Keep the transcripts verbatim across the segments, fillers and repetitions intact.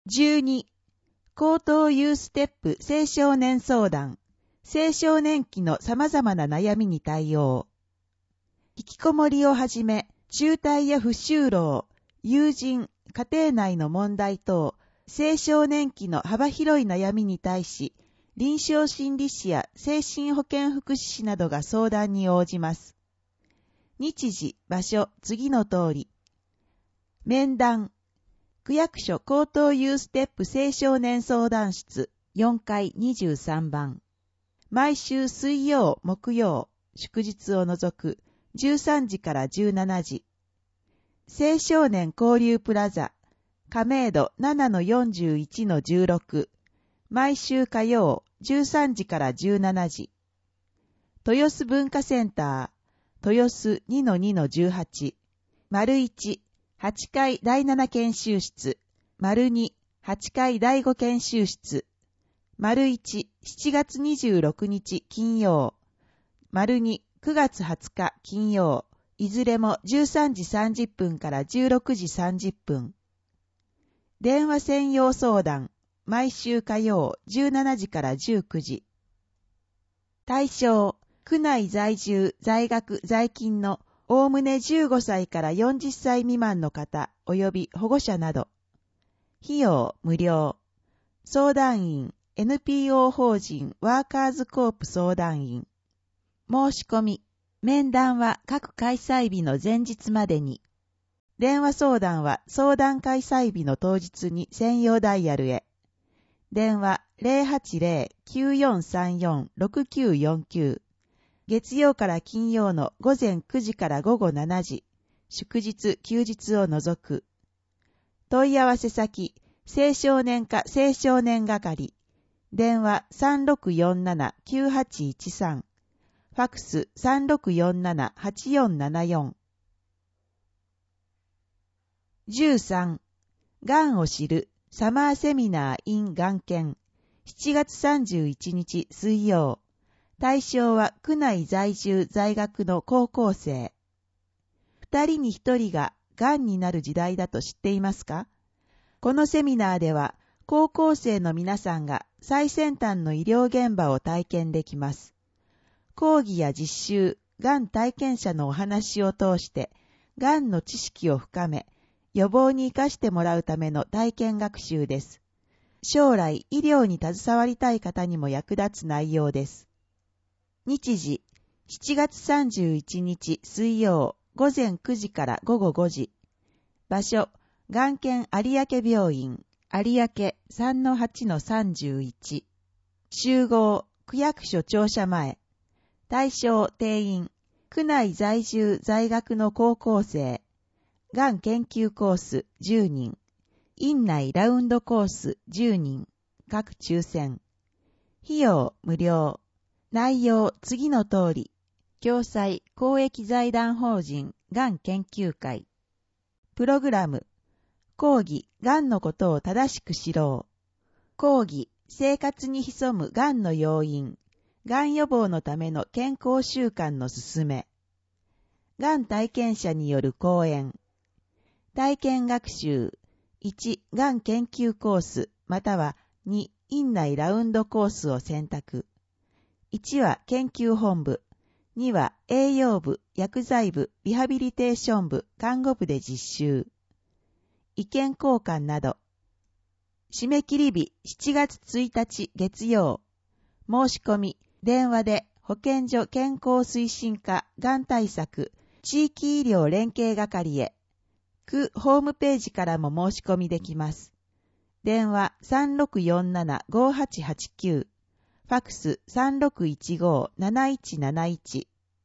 じゅうに、高等ユーステップ青少年相談、青少年期の様々な悩みに対応。引きこもりをはじめ、中退や不就労、友人、家庭内の問題等、青少年期の幅広い悩みに対し、臨床心理士や精神保健福祉士などが相談に応じます。日時、場所、次の通り。面談。区役所高等ユーステップ青少年相談室よんかいにじゅうさんばん。毎週水曜、木曜、祝日を除くじゅうさんじからじゅうしちじ。青少年交流プラザ、亀戸 ななのよんじゅういちのじゅうろく。毎週火曜、じゅうさんじからじゅうしちじ。豊洲文化センター、豊洲 にのにのじゅうはち。丸いち、はちかいだいなな研修室、丸に、はちかいだいご研修室、丸いち、しちがつにじゅうろくにち金曜、丸に、くがつはつか金曜、いずれもじゅうさんじさんじゅっぷんからじゅうろくじさんじゅっぷん。電話専用相談、毎週火曜じゅうしちじからじゅうくじ。対象、区内在住、在学、在勤のおおむねじゅうごさいからよんじゅっさい未満の方及び保護者など。費用無料。相談員 エヌピーオー 法人ワーカーズコープ相談員。申し込み。面談は各開催日の前日までに。電話相談は相談開催日の当日に専用ダイヤルへ。電話 ゼロはちゼロ きゅうよんさんよん ろくきゅうよんきゅう。月曜から金曜の午前くじから午後しちじ、祝日、休日を除く。問い合わせ先、青少年課青少年係。電話 さんろくよんなな きゅうはちいちさん。ファックス さんろくよんなな はちよんななよん。じゅうさん、がんを知るサマーセミナー in がん研。しちがつさんじゅういちにち水曜。対象は区内在住在学の高校生。二人に一人ががんになる時代だと知っていますか？このセミナーでは高校生の皆さんが最先端の医療現場を体験できます。講義や実習、がん体験者のお話を通してがんの知識を深め、予防に生かしてもらうための体験学習です。将来医療に携わりたい方にも役立つ内容です。日時、しちがつさんじゅういちにち水曜午前くじから午後ごじ。場所、がん研有明病院、有明 さんのはちのさんじゅういち。集合、区役所庁舎前。対象定員、区内在住在学の高校生。がん研究コースじゅうにん。院内ラウンドコースじゅうにん。各抽選。費用無料。内容次の通り。共済公益財団法人がん研究会。プログラム。講義がんのことを正しく知ろう。講義生活に潜むがんの要因。がん予防のための健康習慣の勧め。がん体験者による講演。体験学習。いち、がん研究コース、またはに、院内ラウンドコースを選択。いちは研究本部。には栄養部、薬剤部、リハビリテーション部、看護部で実習。意見交換など。締め切り日しちがつついたち月曜。申し込み、電話で保健所健康推進課がん対策地域医療連携係へ。区ホームページからも申し込みできます。電話 さんろくよんなな ごはちはちきゅう。ファックス さんろくいちご なないちなないち。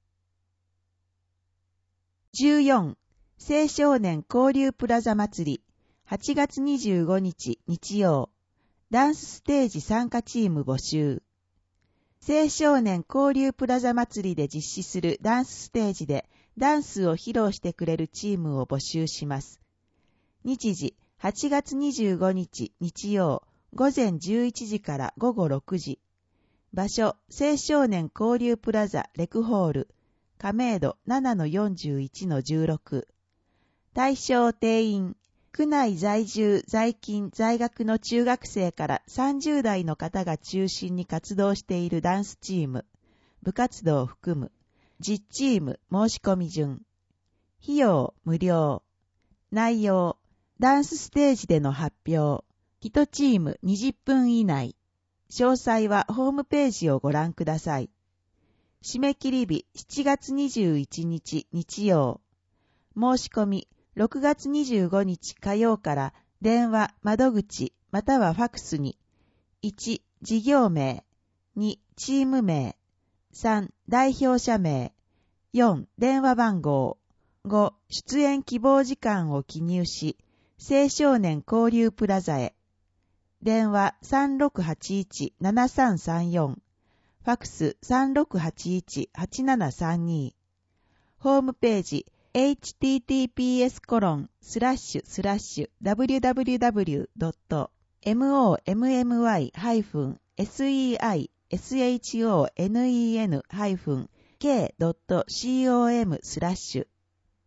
じゅうよん、青少年交流プラザ祭り、はちがつにじゅうごにち日曜、ダンスステージ参加チーム募集。青少年交流プラザ祭りで実施するダンスステージでダンスを披露してくれるチームを募集します。日時、はちがつにじゅうごにち日曜、午前じゅういちじから午後ろくじ。場所、青少年交流プラザレクホール、亀戸 ななのよんじゅういちのじゅうろく。対象定員、 区内在住、在勤、在学の中学生からさんじゅう代の方が中心に活動しているダンスチーム、部活動を含むじゅうチーム申し込み順。費用無料。内容、ダンスステージでの発表。いちチームにじゅっぷん以内。詳細はホームページをご覧ください。締め切り日しちがつにじゅういちにち日曜。申し込みろくがつにじゅうごにち火曜から電話、窓口またはファクスにいち事業名、にチーム名、さん代表者名、よん電話番号、ご出演希望時間を記入し、青少年交流プラザへ。電話 さんろくはちいちななさんさんよん、ファクス さんろくはちいちはちななさんに。ホームページ エイチティーティーピーエスコロンスラッシュスラッシュダブリューダブリューダブリュードットモーエムエムワイハイフンセイショーネンハイフンケードットコムスラッシュ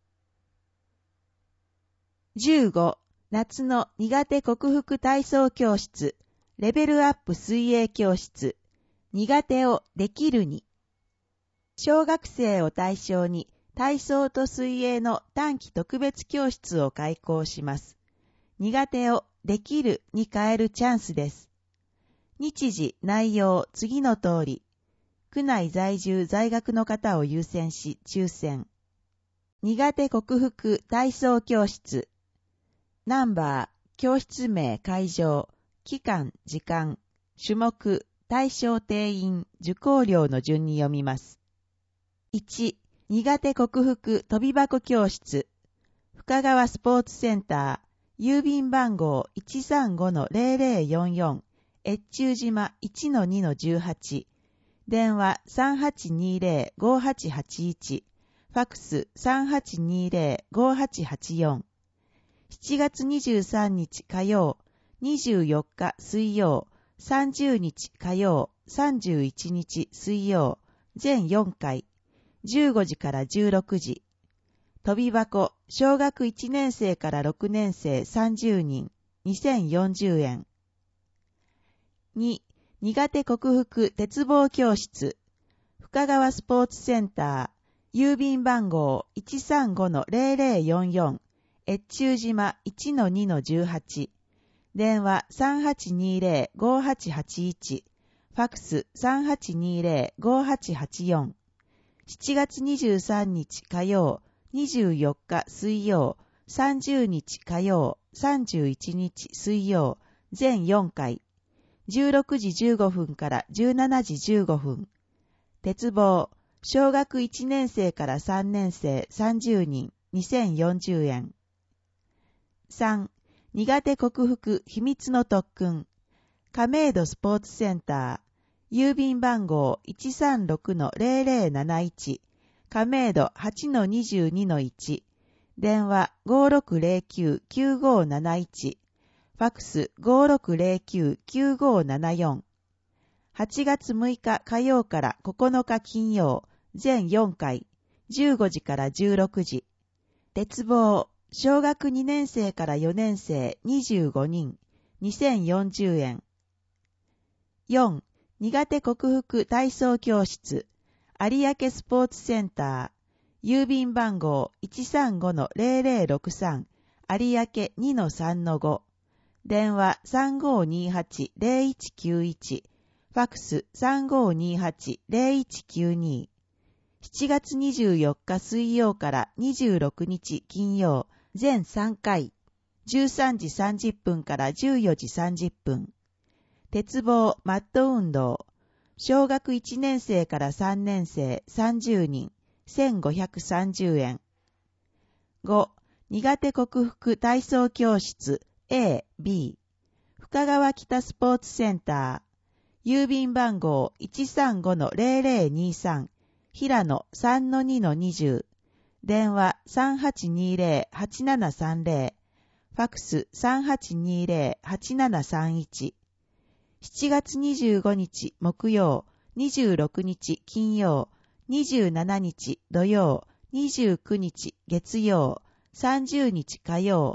じゅうご夏の苦手克服体操教室レベルアップ水泳教室苦手をできるに。小学生を対象に体操と水泳の短期特別教室を開講します。苦手をできるに変えるチャンスです。日時、内容、次の通り。区内在住在学の方を優先し抽選。苦手克服体操教室。ナンバー、教室名、会場、期間、時間、種目、対象定員、受講料の順に読みます。いち、苦手克服飛び箱教室。深川スポーツセンター、郵便番号 いちさんごのゼロゼロよんよん、越中島 いちのにのじゅうはち、電話 さんはちにゼロ ごはちはちいち、ファクス さんはちにゼロ ごはちはちよん。しちがつにじゅうさんにち火曜、にじゅうよっか水曜、さんじゅうにち火曜、さんじゅういちにち水曜、全よんかい、じゅうごじからじゅうろくじ。飛び箱、小学いちねん生からろくねん生さんじゅうにん、にせんよんじゅうえん。に、苦手克服鉄棒教室。深川スポーツセンター、郵便番号 いちさんごのゼロゼロよんよん、越中島 いちのにのじゅうはち、電話 さんはちにゼロ ごはちはちいち、ファクス さんはちにゼロ ごはちはちよん。しちがつにじゅうさんにち火曜、にじゅうよっか水曜、さんじゅうにち火曜、さんじゅういちにち水曜、全よんかい、じゅうろくじじゅうごふんからじゅうしちじじゅうごふん。鉄棒、小学いちねん生からさんねん生さんじゅうにん、にせんよんじゅうえん。さん、苦手克服秘密の特訓。亀戸スポーツセンター、郵便番号 いちさんろくのゼロゼロなないち、亀戸 はちのにじゅうにのいち、電話 ごろくゼロきゅう きゅうごなないち、ファクス ごろくゼロきゅう きゅうごななよん。はちがつむいか火曜からここのか金曜、全よんかい、じゅうごじからじゅうろくじ。鉄棒、小学にねん生からよねん生にじゅうごにん、にせんよんじゅうえん。よん、苦手克服体操教室、有明スポーツセンター、郵便番号 いちさんごのゼロゼロろくさん、有明 にのさんのご、電話 さんごにはちゼロいちきゅういち、ファクス さんごにはちゼロいちきゅうに。しちがつにじゅうよっか水曜からにじゅうろくにち金曜、全さんかい、じゅうさんじさんじゅっぷんからじゅうよじさんじゅっぷん。鉄棒マット運動、小学いちねん生からさんねん生さんじゅうにん、せんごひゃくさんじゅうえん。ご、苦手克服体操教室 A、B、深川北スポーツセンター、郵便番号 いちさんごのゼロゼロにさん、平野 さんのにのにじゅう、電話 さんはちにゼロ はちななさんゼロ、ファクス さんはちにゼロ はちななさんいち。しちがつにじゅうごにち木曜、にじゅうろくにち金曜、にじゅうしちにち土曜、にじゅうくにち月曜、さんじゅうにち火曜、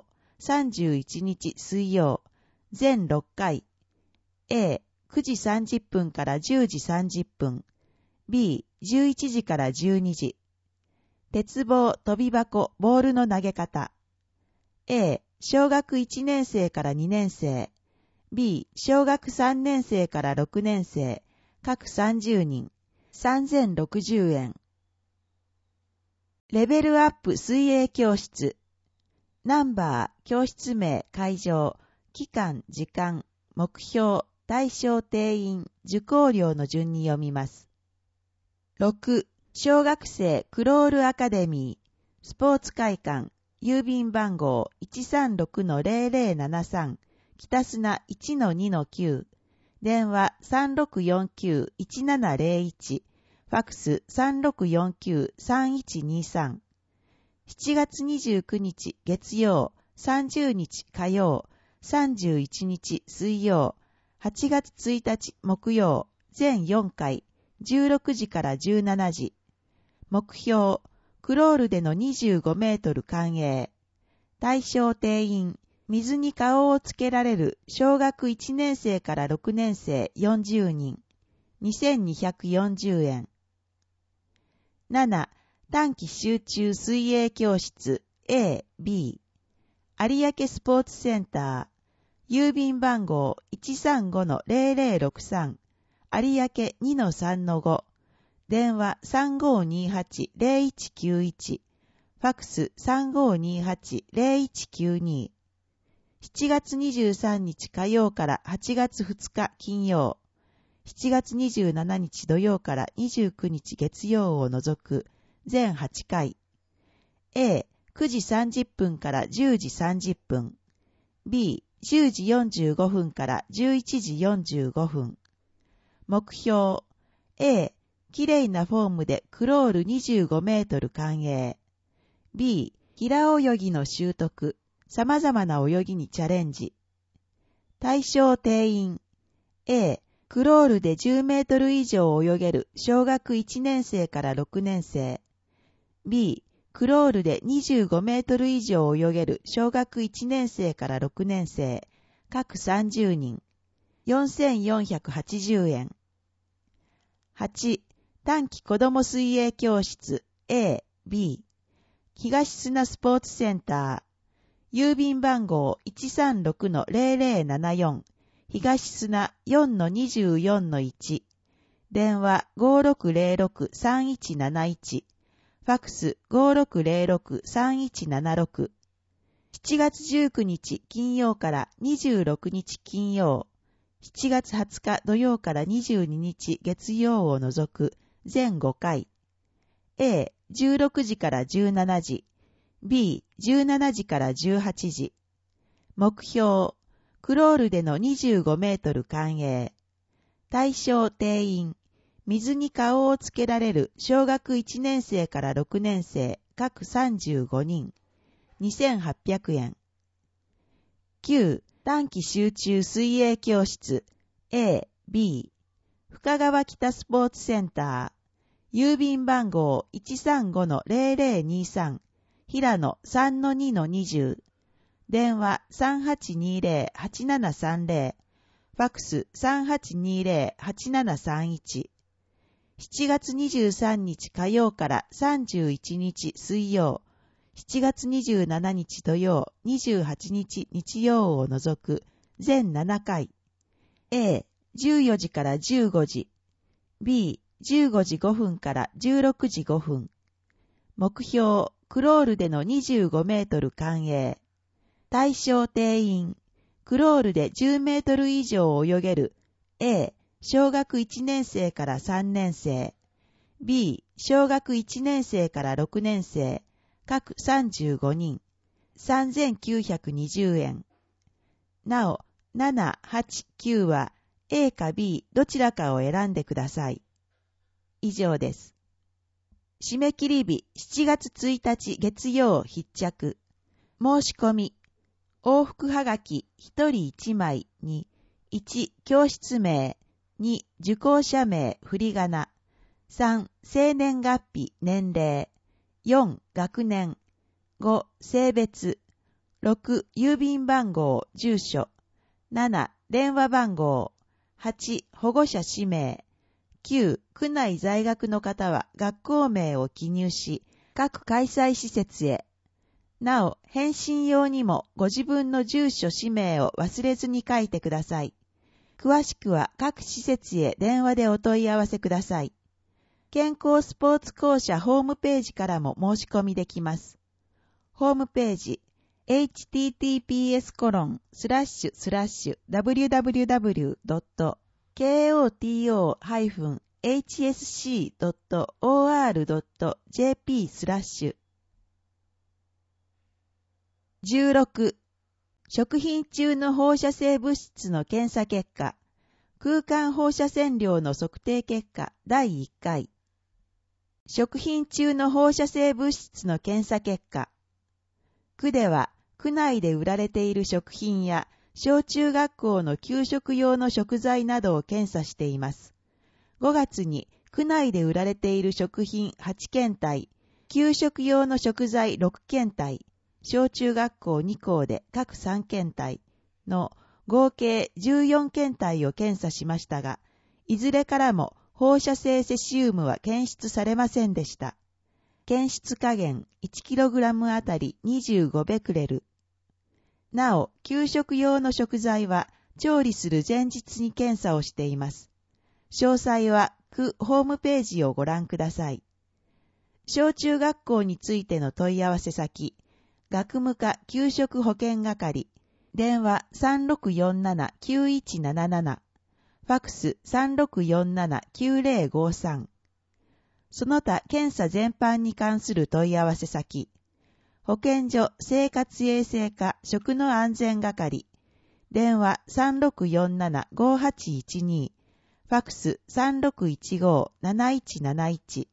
さんじゅういちにち水曜、全ろっかい。A、くじさんじゅっぷんからじゅうじさんじゅっぷん。B、じゅういちじからじゅうにじ。鉄棒、飛び箱、ボールの投げ方。A、小学いちねん生からにねん生。B、小学さんねん生からろくねん生。各さんじゅうにん。さんぜんろくじゅうえん。レベルアップ水泳教室。ナンバー、教室名、会場、期間、時間、目標、対象定員、受講料の順に読みます。ろく、小学生クロールアカデミー、スポーツ会館、郵便番号 いちさんろくのゼロゼロななさん、北砂 いちのにのきゅう、電話 さんろくよんきゅういちななゼロいち、ファクス さんろくよんきゅうさんいちにさん。しちがつにじゅうくにち月曜、さんじゅうにち火曜、さんじゅういちにち水曜、はちがつついたち木曜、全よんかい、じゅうろくじからじゅうしちじ。目標、クロールでのにじゅうごメートル環泳。対象定員、水に顔をつけられる小学いちねん生からろくねん生よんじゅうにん。にせんにひゃくよんじゅうえん。なな、短期集中水泳教室 A、B。有明スポーツセンター。郵便番号 いちさんごのゼロゼロろくさん。有明 にのさんのご。電話 さんごにはちゼロいちきゅういち。ファクス さんごにはちゼロいちきゅうに。しちがつにじゅうさんにち火曜からはちがつふつか金曜。しちがつにじゅうしちにち土曜からにじゅうくにち月曜を除く全はちかい。A、くじさんじゅっぷんからじゅうじさんじゅっぷん。B、じゅうじよんじゅうごふんからじゅういちじよんじゅうごふん。目標 A、きれいなフォームでクロールにじゅうごメートル環泳。B、平泳ぎの習得、様々な泳ぎにチャレンジ。対象定員 A、クロールでじゅうメートル以上泳げる小学いちねん生からろくねん生。B、クロールでにじゅうごメートル以上泳げる小学いちねん生からろくねん生。各さんじゅうにん。よんせんよんひゃくはちじゅうえん。はち、短期子ども水泳教室 A、B。東砂スポーツセンター。郵便番号 いちさんろくのゼロゼロななよん。東砂 よんのにじゅうよんのいち。電話 ごろくゼロろくさんいちなないち。ファクス ごろくゼロろくさんいちななろく。しちがつじゅうくにち金曜からにじゅうろくにち金曜。しちがつはつか土曜からにじゅうににち月曜を除く全ごかい。A、じゅうろくじからじゅうしちじ。B、じゅうしちじからじゅうはちじ。目標、クロールでのにじゅうごメートル環泳。対象定員、水に顔をつけられる小学いちねん生からろくねん生各さんじゅうごにん。にせんはっぴゃくえん。きゅう、短期集中水泳教室 A、B。深川北スポーツセンター。郵便番号 いちさんごのゼロゼロにさん。平野 さんのにのにじゅう。電話 さんはちにゼロはちななさんゼロ。ファクス さんはちにゼロはちななさんいち。しちがつにじゅうさんにち火曜からさんじゅういちにち水曜。しちがつにじゅうしちにち土曜、にじゅうはちにち日曜を除く全ななかい。A、じゅうよじからじゅうごじ。B、じゅうごじごふんからじゅうろくじごふん。目標、クロールでのにじゅうごメートル環泳。対象定員、クロールでじゅうメートル以上泳げる A、小学いちねん生からさんねん生。B、小学いちねん生からろくねん生。各さんじゅうごにん。さんぜんきゅうひゃくにじゅうえん。なお、なな、はち、きゅうは A か B どちらかを選んでください。以上です。締め切り日しちがつついたち月曜必着。申し込み。往復はがきひとりいちまいに、いち、教室名、に、受講者名、振り仮名、さん、生年月日、年齢、よん、学年、ご、性別、 ろく、郵便番号、住所。なな、電話番号。はち、保護者氏名。きゅう、区内在学の方は学校名を記入し、各開催施設へ。なお、返信用にもご自分の住所氏名を忘れずに書いてください。詳しくは各施設へ電話でお問い合わせください。健康スポーツ校舎ホームページからも申し込みできます。ホームページ エイチティーティーピーエスコロンスラッシュスラッシュダブリューダブリューダブリュードットケーオーティーオーハイフンエイチエスシードットオーアールドットジェーピー スラッシュじゅうろく食品中の放射性物質の検査結果、空間放射線量の測定結果だいいっかい。食品中の放射性物質の検査結果。区では、区内で売られている食品や、小中学校の給食用の食材などを検査しています。ごがつに、区内で売られている食品はちけんたい、給食用の食材ろっけんたい、小中学校にこうで各さんけんたいの合計じゅうよんけんたいを検査しましたが、いずれからも放射性セシウムは検出されませんでした。検出下限 いちキログラム あたりにじゅうごベクレル。なお、給食用の食材は調理する前日に検査をしています。詳細は区ホームページをご覧ください。小中学校についての問い合わせ先、学務課給食保健係、電話 さんろくよんななきゅういちなななな、ファクス さんろくよんななきゅうぜろごさん。その他検査全般に関する問い合わせ先、保健所生活衛生課食の安全係、電話 さんろくよんななごはちいちに、ファクス さんろくいちごなないちなないち。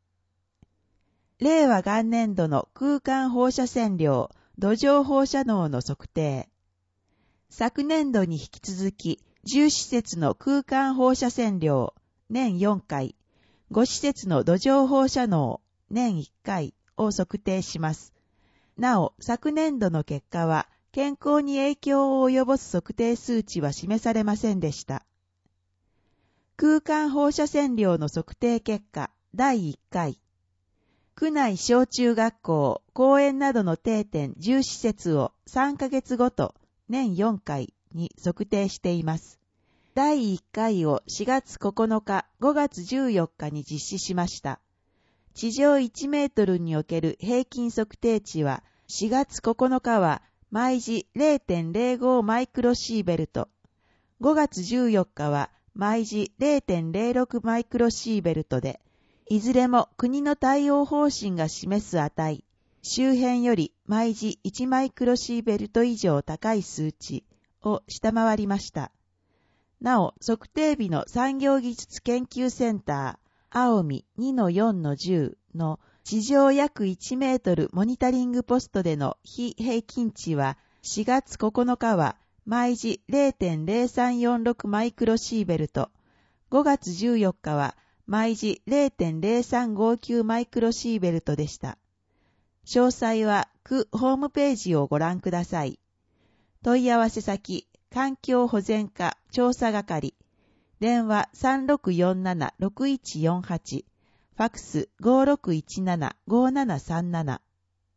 令和元年度の空間放射線量、土壌放射能の測定。昨年度に引き続き、じゅう施設の空間放射線量、年よんかい、ご施設の土壌放射能、年いっかいを測定します。なお、昨年度の結果は、健康に影響を及ぼす測定数値は示されませんでした。空間放射線量の測定結果、だいいっかい。区内小中学校、公園などの定点じゅう施設をさんかげつごと年よんかいに測定しています。だいいっかいをしがつここのか、ごがつじゅうよっかに実施しました。地上いちメートルにおける平均測定値はしがつここのかは毎時 れいてんれいご マイクロシーベルト、ごがつじゅうよっかは毎時 れいてんれいろく マイクロシーベルトで、いずれも国の対応方針が示す値、周辺より毎時いちマイクロシーベルト以上高い数値を下回りました。なお、測定日の産業技術研究センター、青海 にのよんのじゅう の地上約いちメートルモニタリングポストでの非平均値はしがつここのかは毎時 れいてんれいさんよんろく マイクロシーベルト、ごがつじゅうよっかは毎時 れいてんれいさんごきゅう マイクロシーベルトでした。詳細は区ホームページをご覧ください。問い合わせ先、環境保全課調査係、電話 さんろくよんななろくいちよんはち、ファクス ごろくいちななごななさんなな。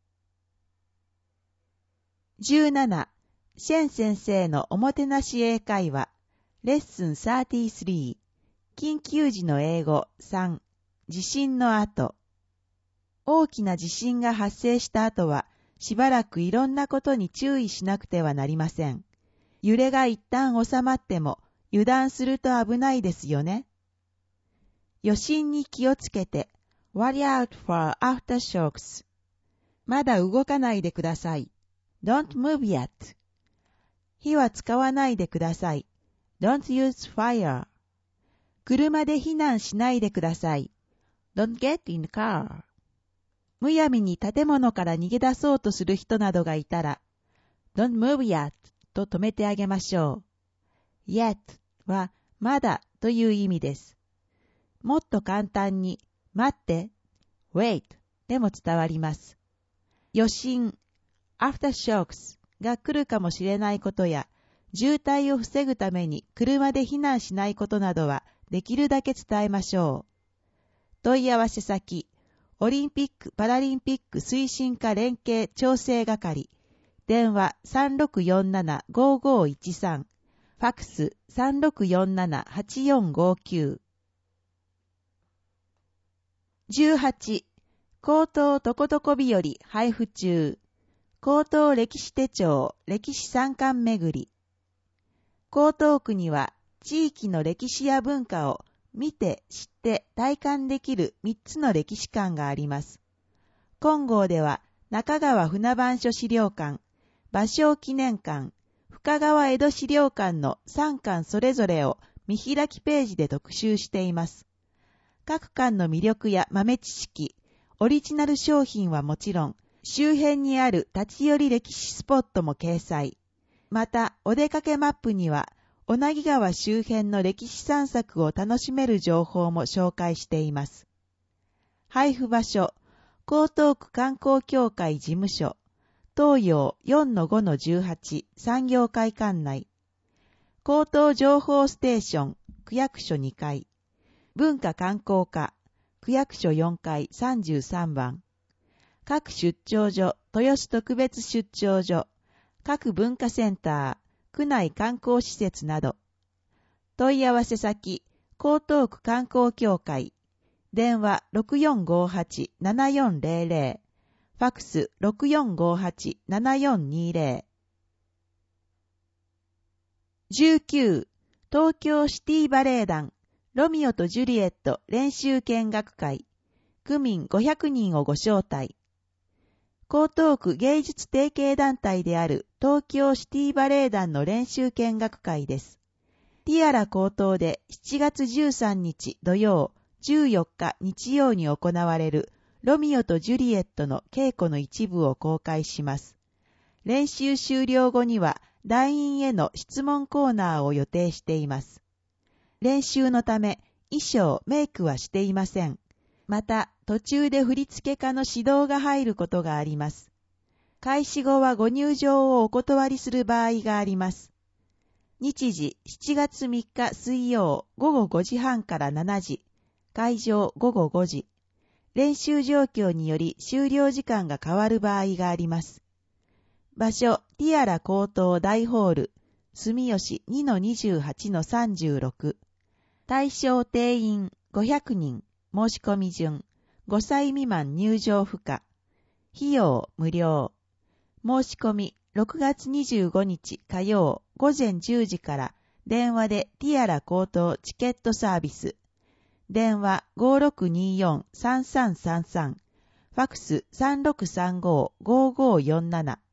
じゅうなな、シェン先生のおもてなし英会話、レッスンさんじゅうさん、緊急時の英語さん、地震の後。大きな地震が発生した後は、しばらくいろんなことに注意しなくてはなりません。揺れが一旦収まっても、油断すると危ないですよね。余震に気をつけて、watch out for aftershocks。まだ動かないでください。Don't move yet。火は使わないでください。Don't use fire。車で避難しないでください。Don't get in the car。むやみに建物から逃げ出そうとする人などがいたら、Don't move yet と止めてあげましょう。yet はまだという意味です。もっと簡単に、待って、wait でも伝わります。余震、aftershocks が来るかもしれないことや、渋滞を防ぐために車で避難しないことなどはできるだけ伝えましょう。問い合わせ先、オリンピック・パラリンピック推進課連携調整係、電話 さんろくよんななごごいちさん、ファクス さんろくよんななはちよんごきゅう。じゅうはち、高等とことこ日和配布中。高等歴史手帳歴史参観巡り。江東区には地域の歴史や文化を見て知って体感できるみっつの歴史館があります。金剛では中川船番所資料館、芭蕉記念館、深川江戸資料館のさんかんそれぞれを見開きページで特集しています。各館の魅力や豆知識、オリジナル商品はもちろん、周辺にある立ち寄り歴史スポットも掲載。また、お出かけマップには、小名木川周辺の歴史散策を楽しめる情報も紹介しています。配布場所、江東区観光協会事務所、東洋 よんのごのじゅうはち 産業会館内。江東情報ステーション、区役所にかい。文化観光課、区役所よんかいさんじゅうさんばん。各出張所、豊洲特別出張所、各文化センター、区内観光施設など。問い合わせ先、江東区観光協会。電話 ろくよんごはち ななよんぜろぜろ。ファクス ろくよんごはち ななよんにぜろ。じゅうきゅう、東京シティバレエ団、ロミオとジュリエット練習見学会。区民ごひゃくにんをご招待。江東区芸術提携団体である東京シティバレエ団の練習見学会です。ティアラ高等でしちがつじゅうさんにち土曜、じゅうよっか日曜に行われるロミオとジュリエットの稽古の一部を公開します。練習終了後には団員への質問コーナーを予定しています。練習のため衣装、メイクはしていません。また、途中で振付家の指導が入ることがあります。開始後はご入場をお断りする場合があります。日時しちがつみっか水曜ごごごじはんからしちじ、会場ごごごじ。練習状況により終了時間が変わる場合があります。場所、ティアラ高等大ホール、住吉 にのにじゅうはちのさんじゅうろく。対象定員ごひゃくにん。申し込み順、ごさい未満入場不可。費用無料。申し込みろくがつにじゅうごにち火曜ごぜんじゅうじから電話でティアラ高等チケットサービス。電話 ごろくによんさんさんさんさん。ファクス さんろくさんご ごごよんなな。